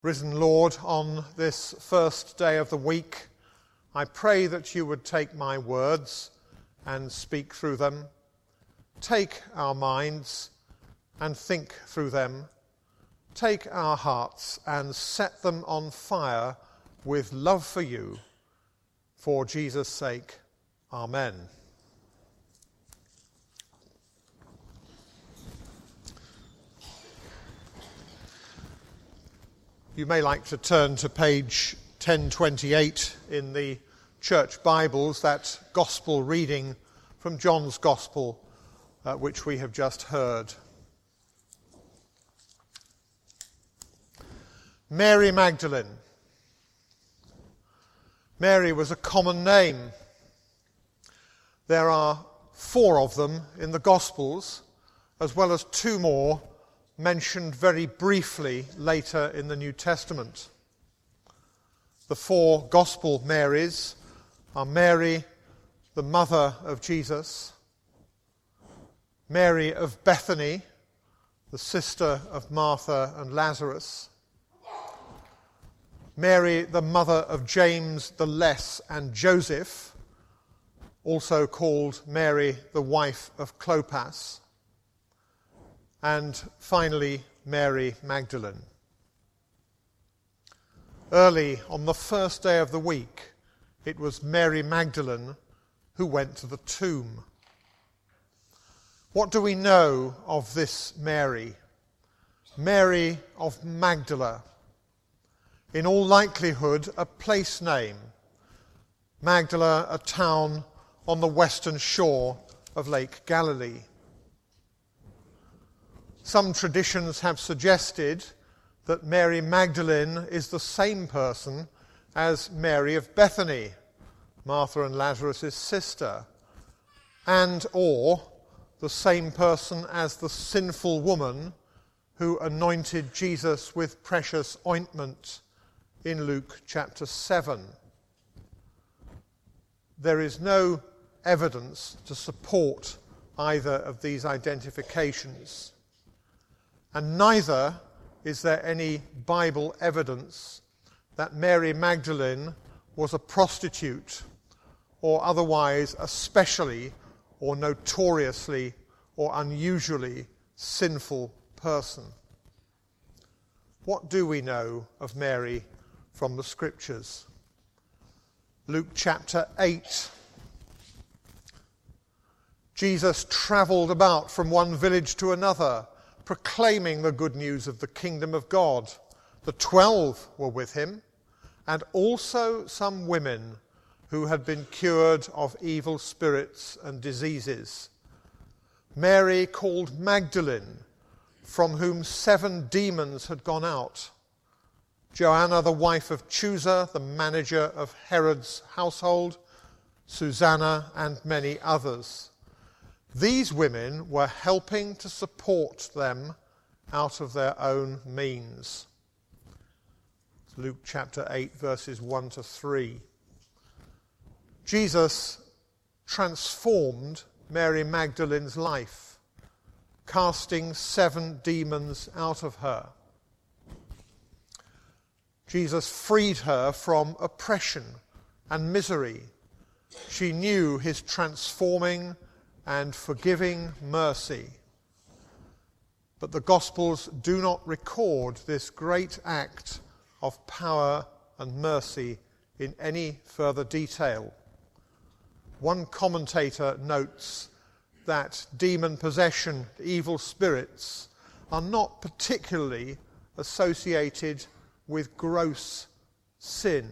Risen Lord, on this first day of the week, I pray that you would take my words and speak through them. Take our minds and think through them. Take our hearts and set them on fire with love for you. For Jesus' sake, Amen. You may like to turn to page 1028 in the church Bibles, that gospel reading from John's Gospel, which we have just heard. Mary Magdalene. Mary was a common name. There are 4 of them in the Gospels, as well as 2 more mentioned very briefly later in the New Testament. The 4 Gospel Marys are Mary, the mother of Jesus, Mary of Bethany, the sister of Martha and Lazarus, Mary, the mother of James the Less and Joseph, also called Mary, the wife of Clopas, and finally, Mary Magdalene. Early on the first day of the week, it was Mary Magdalene who went to the tomb. What do we know of this Mary? Mary of Magdala. In all likelihood, a place name. Magdala, a town on the western shore of Lake Galilee. Some traditions have suggested that Mary Magdalene is the same person as Mary of Bethany, Martha and Lazarus' sister, and or the same person as the sinful woman who anointed Jesus with precious ointment in Luke chapter 7. There is no evidence to support either of these identifications. And neither is there any Bible evidence that Mary Magdalene was a prostitute or otherwise especially or notoriously or unusually sinful person. What do we know of Mary from the Scriptures? Luke chapter 8. Jesus travelled about from one village to another, proclaiming the good news of the kingdom of God. The 12 were with him, and also some women who had been cured of evil spirits and diseases. Mary called Magdalene, from whom 7 demons had gone out. Joanna, the wife of Chuza, the manager of Herod's household, Susanna, and many others. These women were helping to support them out of their own means. Luke chapter 8, verses 1 to 3. Jesus transformed Mary Magdalene's life, casting 7 demons out of her. Jesus freed her from oppression and misery. She knew his transforming and forgiving mercy. But the Gospels do not record this great act of power and mercy in any further detail. One commentator notes that demon possession, evil spirits, are not particularly associated with gross sin.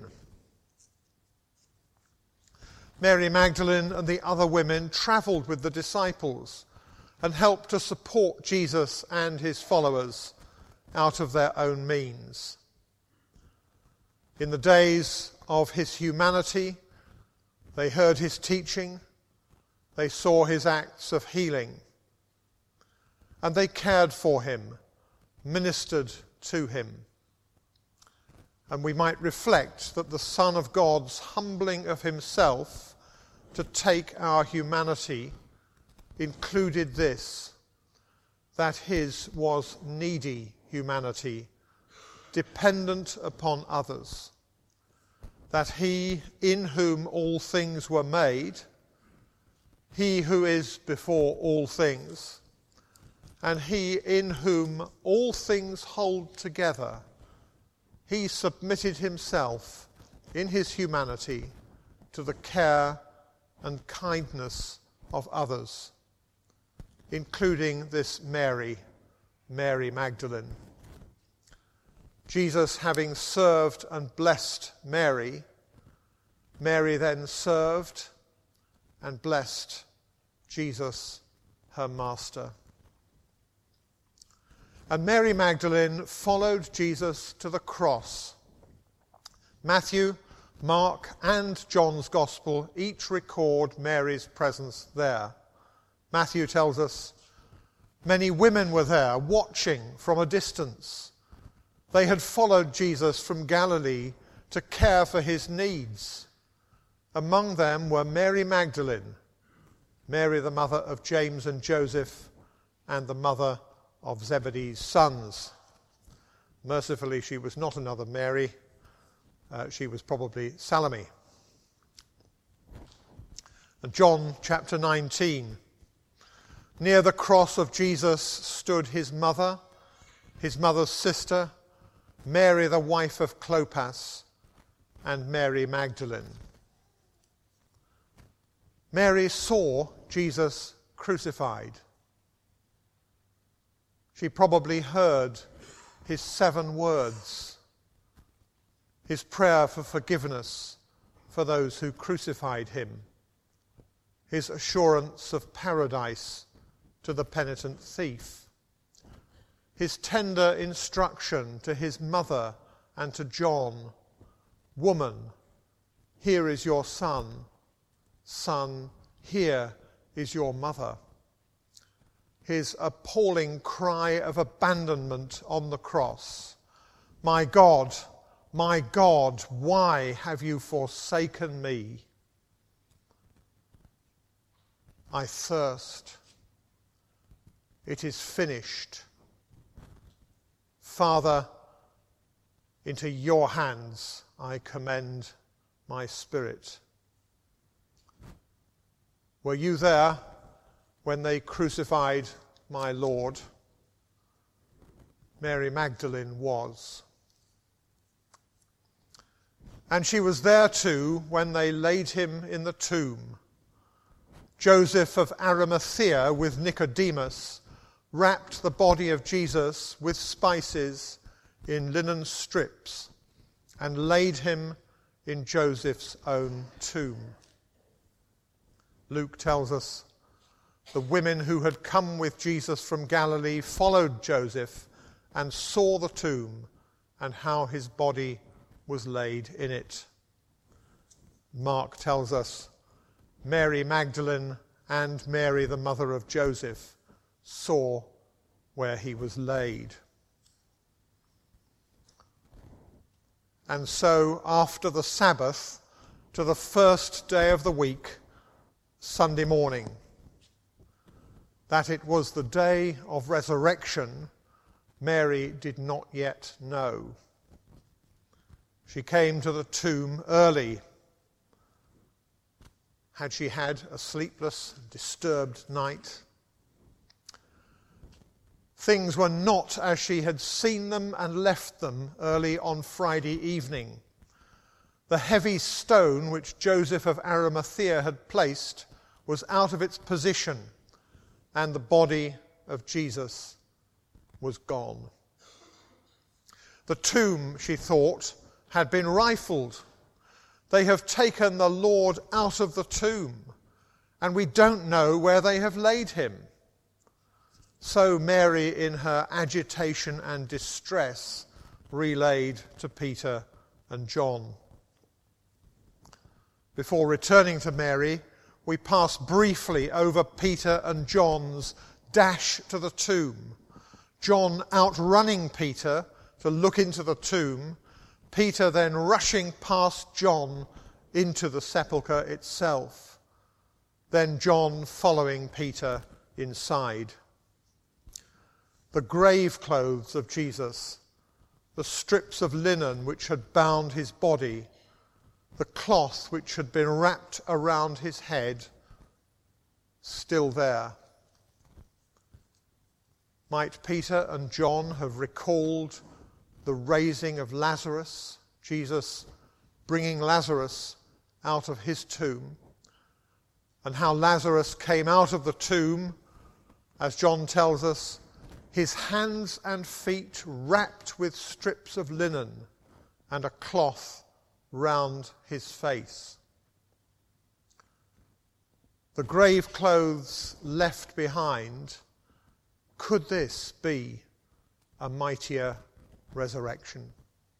Mary Magdalene and the other women travelled with the disciples and helped to support Jesus and his followers out of their own means. In the days of his humanity, they heard his teaching, they saw his acts of healing, and they cared for him, ministered to him. And we might reflect that the Son of God's humbling of himself to take our humanity included this, that his was needy humanity dependent upon others, that he in whom all things were made, he who is before all things, and he in whom all things hold together, he submitted himself in his humanity to the care and kindness of others, including this Mary Magdalene. Jesus, having served and blessed Mary, Mary then served and blessed Jesus, her master. And Mary Magdalene followed Jesus to the cross. Matthew, Mark, and John's Gospel each record Mary's presence there. Matthew tells us, many women were there watching from a distance. They had followed Jesus from Galilee to care for his needs. Among them were Mary Magdalene, Mary the mother of James and Joseph, and the mother of Zebedee's sons. Mercifully, she was not another Mary. She was probably Salome. And John chapter 19. Near the cross of Jesus stood his mother's sister, Mary the wife of Clopas, and Mary Magdalene. Mary saw Jesus crucified. She probably heard his 7 words, his prayer for forgiveness for those who crucified him, his assurance of paradise to the penitent thief, his tender instruction to his mother and to John, "Woman, here is your son. Son, here is your mother." His appalling cry of abandonment on the cross, my God, why have you forsaken me? I thirst. It is finished. Father, into your hands I commend my spirit. Were you there when they crucified my Lord? Mary Magdalene was. And she was there too when they laid him in the tomb. Joseph of Arimathea with Nicodemus wrapped the body of Jesus with spices in linen strips and laid him in Joseph's own tomb. Luke tells us the women who had come with Jesus from Galilee followed Joseph and saw the tomb and how his body was laid in it. Mark tells us Mary Magdalene and Mary the mother of Joseph saw where he was laid. And so after the Sabbath to the first day of the week, Sunday morning, that it was the day of resurrection, Mary did not yet know. She came to the tomb early. Had she had a sleepless, disturbed night? Things were not as she had seen them and left them early on Friday evening. The heavy stone which Joseph of Arimathea had placed was out of its position, and the body of Jesus was gone. The tomb, she thought, had been rifled. They have taken the Lord out of the tomb, and we don't know where they have laid him. So Mary, in her agitation and distress, relayed to Peter and John. Before returning to Mary, we pass briefly over Peter and John's dash to the tomb. John outrunning Peter to look into the tomb, Peter then rushing past John into the sepulchre itself, then John following Peter inside. The grave clothes of Jesus, the strips of linen which had bound his body, the cloth which had been wrapped around his head, still there. Might Peter and John have recalled the raising of Lazarus, Jesus bringing Lazarus out of his tomb, and how Lazarus came out of the tomb, as John tells us, his hands and feet wrapped with strips of linen and a cloth round his face. The grave clothes left behind, could this be a mightier resurrection?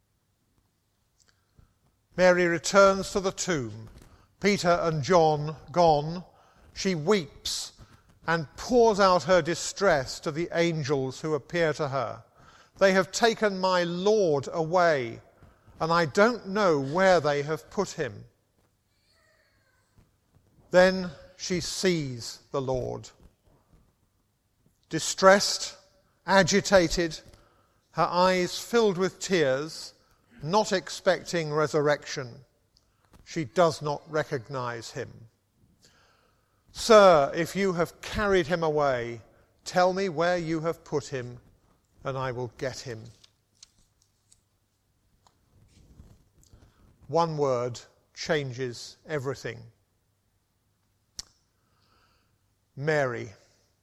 Mary returns to the tomb. Peter and John gone, she weeps and pours out her distress to the angels who appear to her. They have taken my Lord away, and I don't know where they have put him. Then she sees the Lord. Distressed, agitated, her eyes filled with tears, not expecting resurrection, she does not recognize him. Sir, if you have carried him away, tell me where you have put him, and I will get him. One word changes everything. Mary.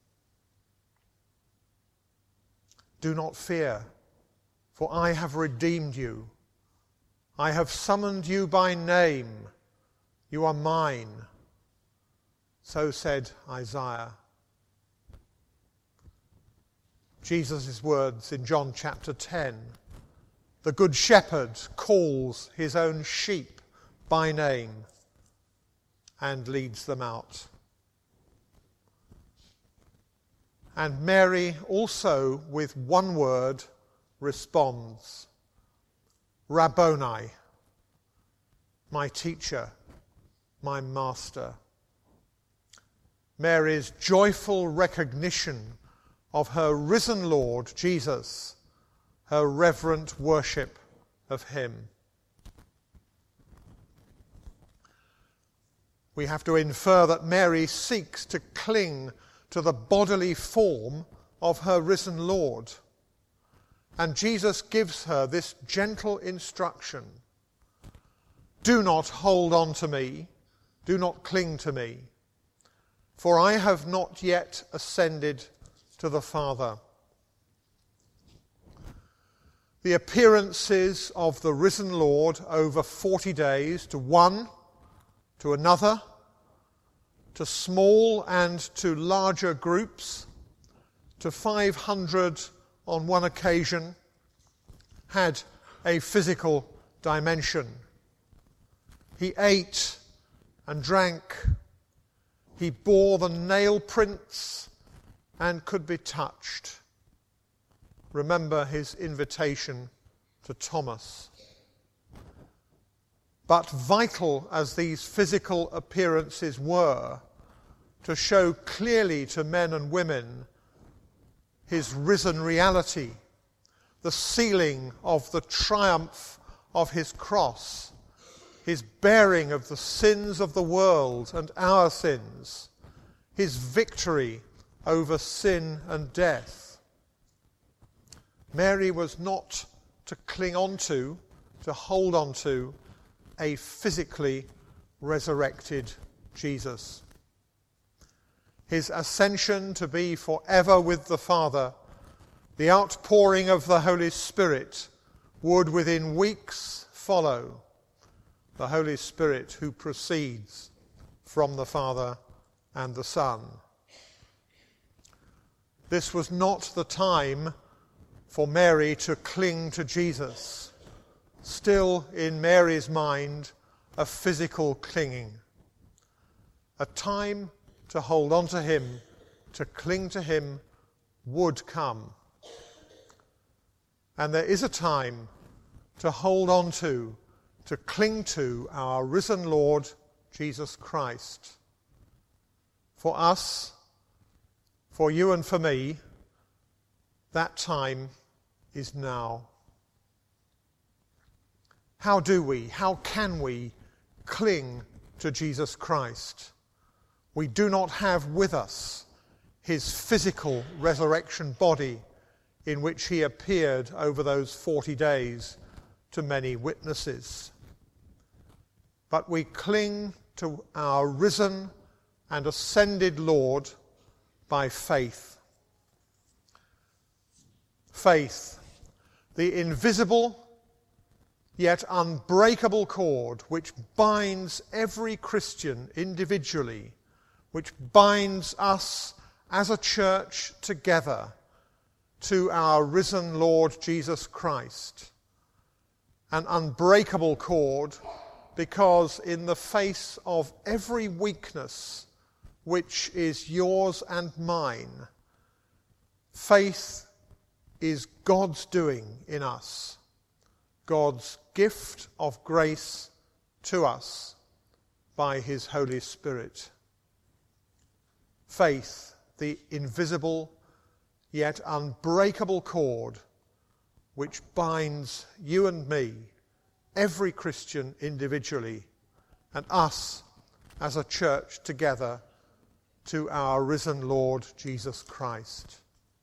Do not fear, for I have redeemed you. I have summoned you by name. You are mine. So said Isaiah. Jesus' words in John chapter 10. The Good Shepherd calls his own sheep by name and leads them out. And Mary also, with one word, responds, Rabboni, my teacher, my master. Mary's joyful recognition of her risen Lord Jesus, her reverent worship of him. We have to infer that Mary seeks to cling to the bodily form of her risen Lord. And Jesus gives her this gentle instruction. Do not hold on to me, do not cling to me, for I have not yet ascended to the Father. The appearances of the risen Lord over 40 days, to one, to another, to small and to larger groups, to 500 on one occasion, had a physical dimension. He ate and drank. He bore the nail prints and could be touched. Remember his invitation to Thomas. But vital as these physical appearances were, to show clearly to men and women his risen reality, the sealing of the triumph of his cross, his bearing of the sins of the world and our sins, his victory over sin and death. Mary was not to cling on to hold on to a physically resurrected Jesus. His ascension to be forever with the Father, the outpouring of the Holy Spirit would within weeks follow, the Holy Spirit who proceeds from the Father and the Son. This was not the time for Mary to cling to Jesus. Still in Mary's mind, a physical clinging. A time to hold on to him, to cling to him, would come. And there is a time to hold on to cling to our risen Lord Jesus Christ. For us, for you and for me, that time is now. how can we cling to Jesus Christ? We do not have with us his physical resurrection body in which he appeared over those 40 days to many witnesses. But we cling to our risen and ascended Lord by faith. Faith, the invisible yet unbreakable cord which binds every Christian individually, which binds us as a church together to our risen Lord Jesus Christ. An unbreakable cord because in the face of every weakness which is yours and mine, faith is God's doing in us, God's gift of grace to us by his Holy Spirit. Faith, the invisible yet unbreakable cord which binds you and me, every Christian individually, and us as a church together to our risen Lord Jesus Christ.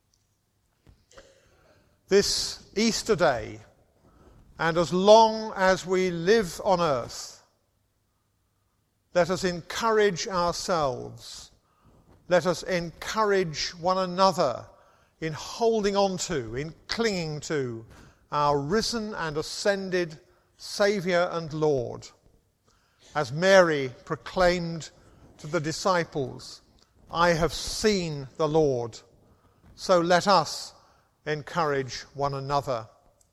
This Easter day, and as long as we live on earth, let us encourage ourselves, let us encourage one another in holding on to, in clinging to our risen and ascended Saviour and Lord. As Mary proclaimed to the disciples, "I have seen the Lord," so let us encourage one another,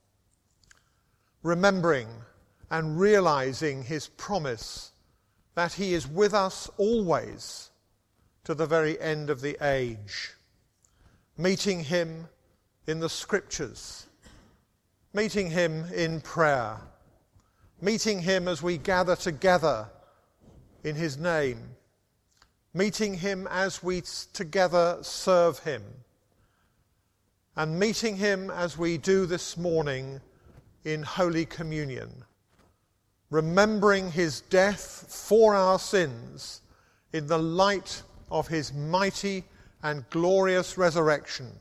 remembering and realizing his promise that he is with us always to the very end of the age, meeting him in the Scriptures, meeting him in prayer, meeting him as we gather together in his name, meeting him as we together serve him, and meeting him as we do this morning in Holy Communion, remembering his death for our sins in the light of his mighty and glorious resurrection.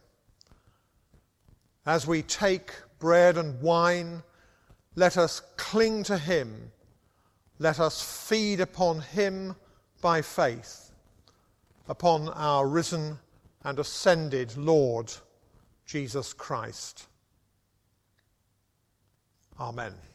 As we take bread and wine, let us cling to him, let us feed upon him by faith, upon our risen and ascended Lord Jesus Christ. Amen.